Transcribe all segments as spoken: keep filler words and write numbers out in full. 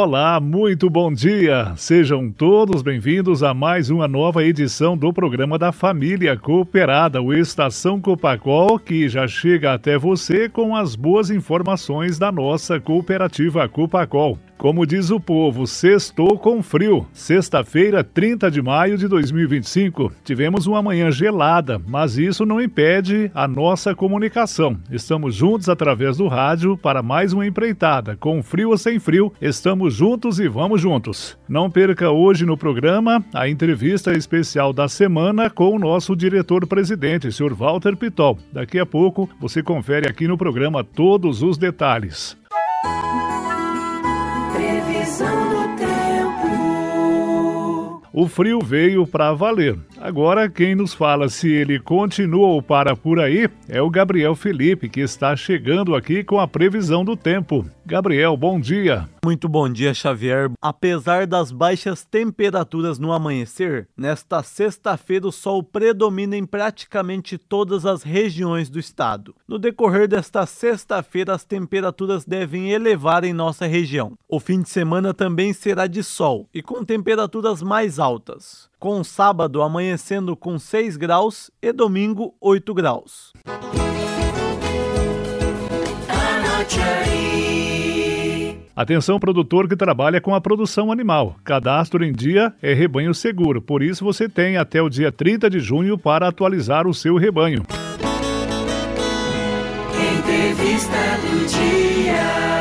Olá, muito bom dia! Sejam todos bem-vindos a mais uma nova edição do programa da Família Cooperada, o Estação Copacol, que já chega até você com as boas informações da nossa cooperativa Copacol. Como diz o povo, sextou com frio. Sexta-feira, trinta de maio de dois mil e vinte e cinco, tivemos uma manhã gelada, mas isso não impede a nossa comunicação. Estamos juntos através do rádio para mais uma empreitada. Com frio ou sem frio, estamos juntos e vamos juntos. Não perca hoje no programa a entrevista especial da semana com o nosso diretor-presidente, senhor Walter Pitol. Daqui a pouco você confere aqui no programa todos os detalhes. Previsão do tempo. O frio veio para valer. Agora quem nos fala se ele continua ou para por aí é o Gabriel Felipe, que está chegando aqui com a previsão do tempo. Gabriel, bom dia. Muito bom dia, Xavier. Apesar das baixas temperaturas no amanhecer, nesta sexta-feira o sol predomina em praticamente todas as regiões do estado. No decorrer desta sexta-feira, as temperaturas devem elevar em nossa região. O fim de semana também será de sol e com temperaturas mais altas, com sábado amanhecendo com seis graus e domingo oito graus. Anote aí. Atenção, produtor que trabalha com a produção animal. Cadastro em dia é rebanho seguro, por isso você tem até o dia trinta de junho para atualizar o seu rebanho. Entrevista do dia.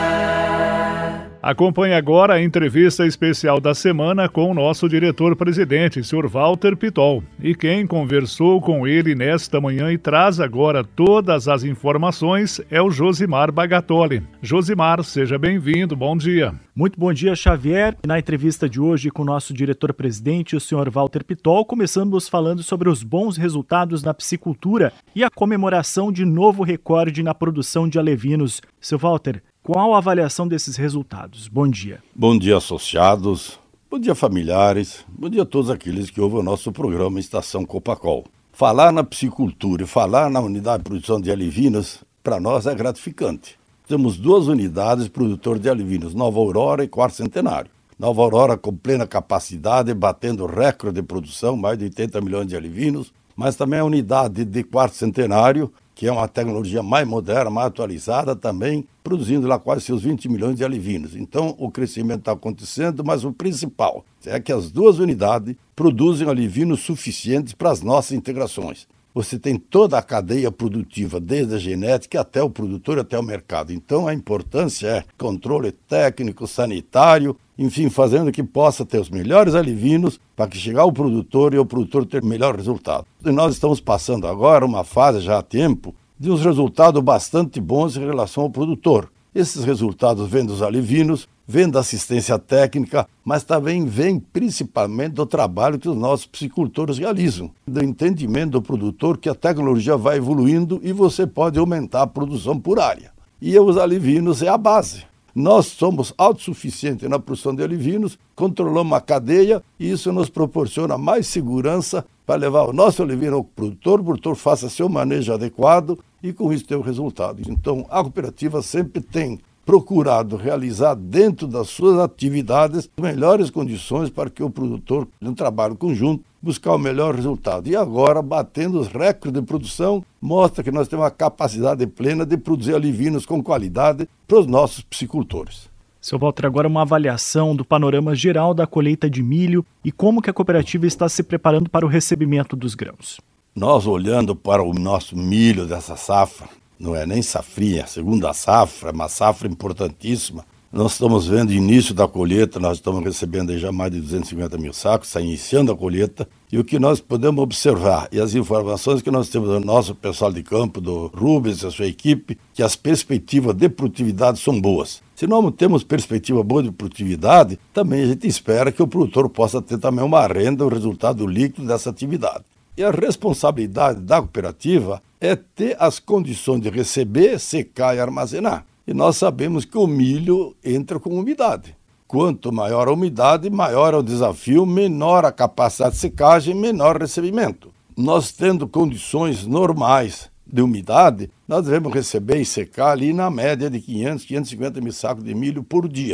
Acompanhe agora a entrevista especial da semana com o nosso diretor-presidente, senhor Walter Pitol. E quem conversou com ele nesta manhã e traz agora todas as informações é o Josimar Bagatoli. Josimar, seja bem-vindo, bom dia. Muito bom dia, Xavier. Na entrevista de hoje com o nosso diretor-presidente, o senhor Walter Pitol, começamos falando sobre os bons resultados na piscicultura e a comemoração de novo recorde na produção de alevinos. Seu Walter, qual a avaliação desses resultados? Bom dia. Bom dia, associados. Bom dia, familiares. Bom dia a todos aqueles que ouvem o nosso programa Estação Copacol. Falar na piscicultura e falar na unidade de produção de alevinos, para nós é gratificante. Temos duas unidades produtor de alevinos, Nova Aurora e Quarto Centenário. Nova Aurora com plena capacidade, batendo recorde de produção, mais de oitenta milhões de alevinos, mas também a unidade de Quarto Centenário, que é uma tecnologia mais moderna, mais atualizada, também produzindo lá quase seus vinte milhões de alevinos. Então, o crescimento está acontecendo, mas o principal é que as duas unidades produzem alevinos suficientes para as nossas integrações. Você tem toda a cadeia produtiva, desde a genética até o produtor, até o mercado. Então, a importância é controle técnico, sanitário, enfim, fazendo que possa ter os melhores alevinos para que chegar ao produtor e o produtor ter o melhor resultado. E nós estamos passando agora uma fase, já há tempo, de uns resultados bastante bons em relação ao produtor. Esses resultados vêm dos alevinos, vêm da assistência técnica, mas também vêm principalmente do trabalho que os nossos piscicultores realizam, do entendimento do produtor que a tecnologia vai evoluindo e você pode aumentar a produção por área. E os alevinos é a base. Nós somos autossuficientes na produção de alevinos, controlamos a cadeia e isso nos proporciona mais segurança para levar o nosso alevino ao produtor, o produtor faça seu manejo adequado e com isso ter o resultado. Então, a cooperativa sempre tem procurado realizar dentro das suas atividades melhores condições para que o produtor, no trabalho conjunto, buscar o melhor resultado. E agora, batendo os recordes de produção, mostra que nós temos a capacidade plena de produzir alevinos com qualidade para os nossos piscicultores. Seu Walter, agora uma avaliação do panorama geral da colheita de milho e como que a cooperativa está se preparando para o recebimento dos grãos. Nós olhando para o nosso milho dessa safra, não é nem safrinha, a segunda safra, é uma safra importantíssima. Nós estamos vendo o início da colheita, nós estamos recebendo aí já mais de duzentos e cinquenta mil sacos, está iniciando a colheita. E o que nós podemos observar, e as informações que nós temos do nosso pessoal de campo, do Rubens e a sua equipe, que as perspectivas de produtividade são boas. Se nós não temos perspectiva boa de produtividade, também a gente espera que o produtor possa ter também uma renda, o resultado líquido dessa atividade. E a responsabilidade da cooperativa é ter as condições de receber, secar e armazenar. E nós sabemos que o milho entra com umidade. Quanto maior a umidade, maior é o desafio, menor a capacidade de secagem, menor recebimento. Nós tendo condições normais de umidade, nós devemos receber e secar ali na média de quinhentos, quinhentos e cinquenta mil sacos de milho por dia.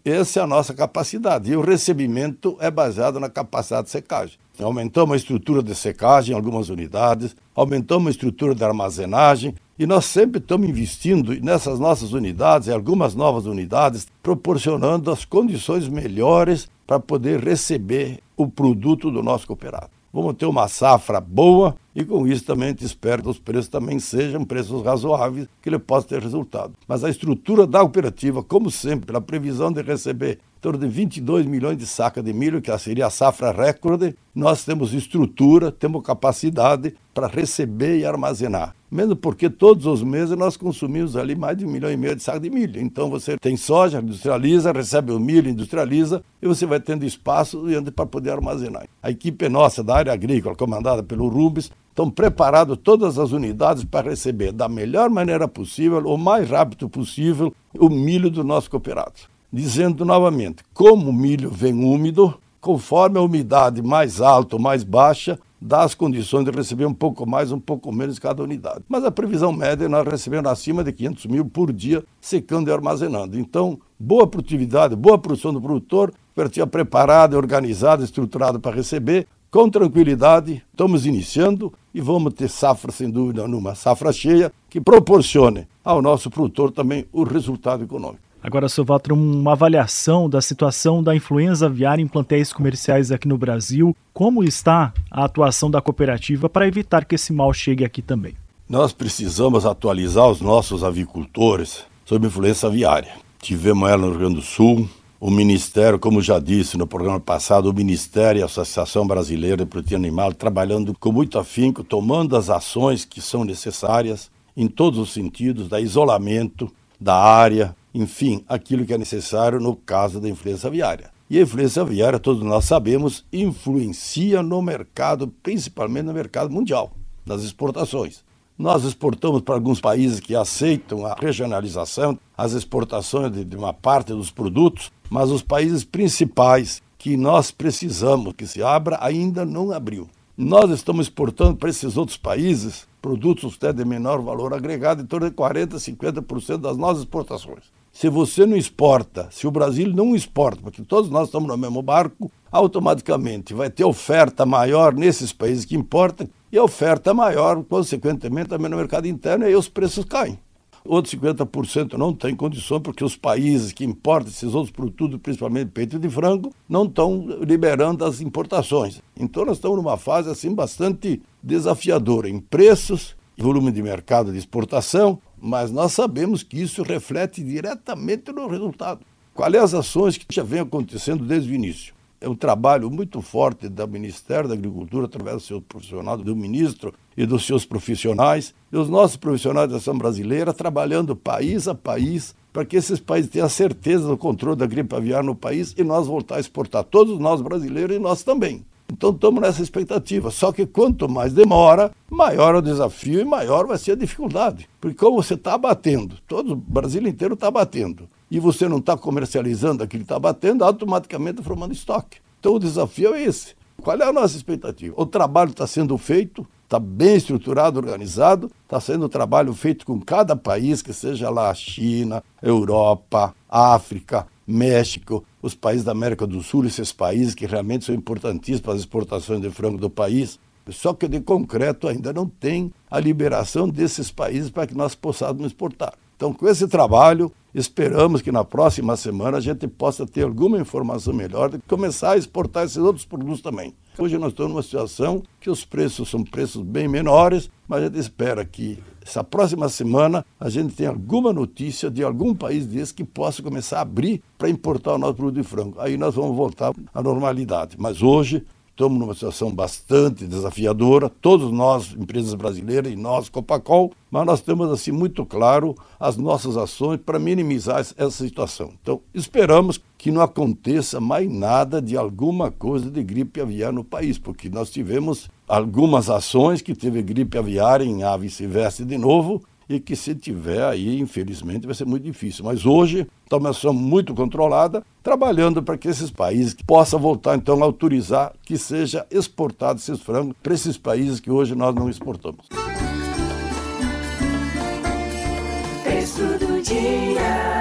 Essa é a nossa capacidade. E o recebimento é baseado na capacidade de secagem. Aumentamos a estrutura de secagem em algumas unidades, aumentamos a estrutura de armazenagem e nós sempre estamos investindo nessas nossas unidades, em algumas novas unidades, proporcionando as condições melhores para poder receber o produto do nosso cooperado. Vamos ter uma safra boa e com isso também a gente espera que os preços também sejam preços razoáveis, que ele possa ter resultado. Mas a estrutura da cooperativa, como sempre, pela previsão de receber em torno de vinte e dois milhões de sacas de milho, que seria a safra recorde, nós temos estrutura, temos capacidade para receber e armazenar. Mesmo porque todos os meses nós consumimos ali mais de um milhão e meio de sacas de milho. Então você tem soja, industrializa, recebe o milho, industrializa e você vai tendo espaço para poder armazenar. A equipe nossa da área agrícola, comandada pelo Rubens, estão preparados todas as unidades para receber da melhor maneira possível, o mais rápido possível, o milho do nosso cooperado. Dizendo novamente, como o milho vem úmido, conforme a umidade mais alta ou mais baixa, dá as condições de receber um pouco mais, um pouco menos cada unidade. Mas a previsão média nós recebemos acima de quinhentos mil por dia, secando e armazenando. Então, boa produtividade, boa produção do produtor, cooperativa preparada, organizada, estruturada para receber, com tranquilidade, estamos iniciando e vamos ter safra, sem dúvida, numa safra cheia, que proporcione ao nosso produtor também o resultado econômico. Agora, senhor Walter, uma avaliação da situação da influenza aviária em plantéis comerciais aqui no Brasil. Como está a atuação da cooperativa para evitar que esse mal chegue aqui também? Nós precisamos atualizar os nossos avicultores sobre a influenza aviária. Tivemos ela no Rio Grande do Sul. O Ministério, como já disse no programa passado, o Ministério e a Associação Brasileira de Proteína Animal trabalhando com muito afinco, tomando as ações que são necessárias em todos os sentidos, da isolamento, da área, enfim, aquilo que é necessário no caso da influenza aviária. E a influenza aviária, todos nós sabemos, influencia no mercado, principalmente no mercado mundial, das exportações. Nós exportamos para alguns países que aceitam a regionalização, as exportações de, de uma parte dos produtos, mas os países principais que nós precisamos que se abra ainda não abriu. Nós estamos exportando para esses outros países produtos até de menor valor agregado, em torno de quarenta por cento, cinquenta por cento das nossas exportações. Se você não exporta, se o Brasil não exporta, porque todos nós estamos no mesmo barco, automaticamente vai ter oferta maior nesses países que importam e a oferta maior, consequentemente, também no mercado interno, e aí os preços caem. Outros cinquenta por cento não tem condição, porque os países que importam esses outros produtos, principalmente peito de frango, não estão liberando as importações. Então nós estamos numa fase assim bastante desafiadora em preços, volume de mercado de exportação, mas nós sabemos que isso reflete diretamente no resultado. Quais as ações que já vem acontecendo desde o início? É um trabalho muito forte do Ministério da Agricultura, através do seu profissional, do ministro e dos seus profissionais, e os nossos profissionais da ação brasileira trabalhando país a país para que esses países tenham a certeza do controle da gripe aviária no país e nós voltar a exportar, todos nós brasileiros e nós também. Então estamos nessa expectativa, só que quanto mais demora, maior é o desafio e maior vai ser a dificuldade. Porque como você está abatendo, todo o Brasil inteiro está abatendo, e você não está comercializando aquilo que está abatendo, automaticamente está formando estoque. Então o desafio é esse. Qual é a nossa expectativa? O trabalho está sendo feito, está bem estruturado, organizado, está sendo um trabalho feito com cada país, que seja lá a China, Europa, África, México, os países da América do Sul, esses países que realmente são importantíssimos para as exportações de frango do país. Só que de concreto ainda não tem a liberação desses países para que nós possamos exportar. Então, com esse trabalho, esperamos que na próxima semana a gente possa ter alguma informação melhor de começar a exportar esses outros produtos também. Hoje nós estamos numa situação que os preços são preços bem menores, mas a gente espera que essa próxima semana a gente tenha alguma notícia de algum país desse que possa começar a abrir para importar o nosso produto de frango. Aí nós vamos voltar à normalidade. Mas hoje estamos numa situação bastante desafiadora, todos nós, empresas brasileiras, e nós, Copacol, mas nós temos assim muito claro as nossas ações para minimizar essa situação. Então, esperamos que não aconteça mais nada de alguma coisa de gripe aviária no país, porque nós tivemos algumas ações que teve gripe aviária em ave silvestre de novo, e que se tiver aí, infelizmente, vai ser muito difícil. Mas hoje, está uma ação muito controlada, trabalhando para que esses países possam voltar, então, a autorizar que seja exportado esses frangos para esses países que hoje nós não exportamos. Texto do dia.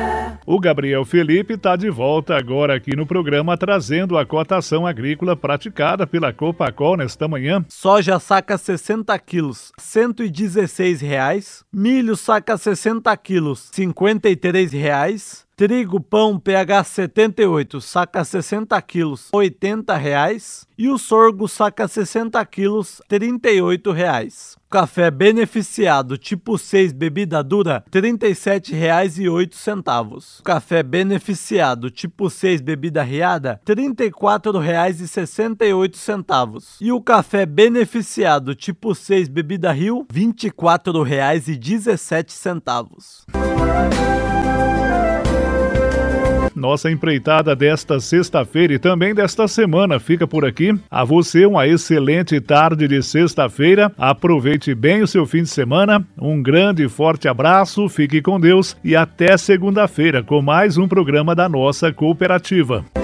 O Gabriel Felipe está de volta agora aqui no programa trazendo a cotação agrícola praticada pela Copacol nesta manhã. Soja saca sessenta quilos, cento e dezesseis reais. Milho saca sessenta quilos, cinquenta e três reais. Trigo pão P H setenta e oito, saca sessenta quilos, oitenta reais. E o sorgo saca sessenta quilos, trinta e oito reais. Café beneficiado tipo seis bebida dura, trinta e sete reais e oito centavos. Café beneficiado tipo seis bebida riada, trinta e quatro reais e sessenta e oito centavos. E o café beneficiado tipo seis bebida Rio, vinte e quatro reais e dezessete centavos. Nossa empreitada desta sexta-feira e também desta semana fica por aqui. A você uma excelente tarde de sexta-feira. Aproveite bem o seu fim de semana. Um grande e forte abraço, fique com Deus e até segunda-feira com mais um programa da nossa cooperativa.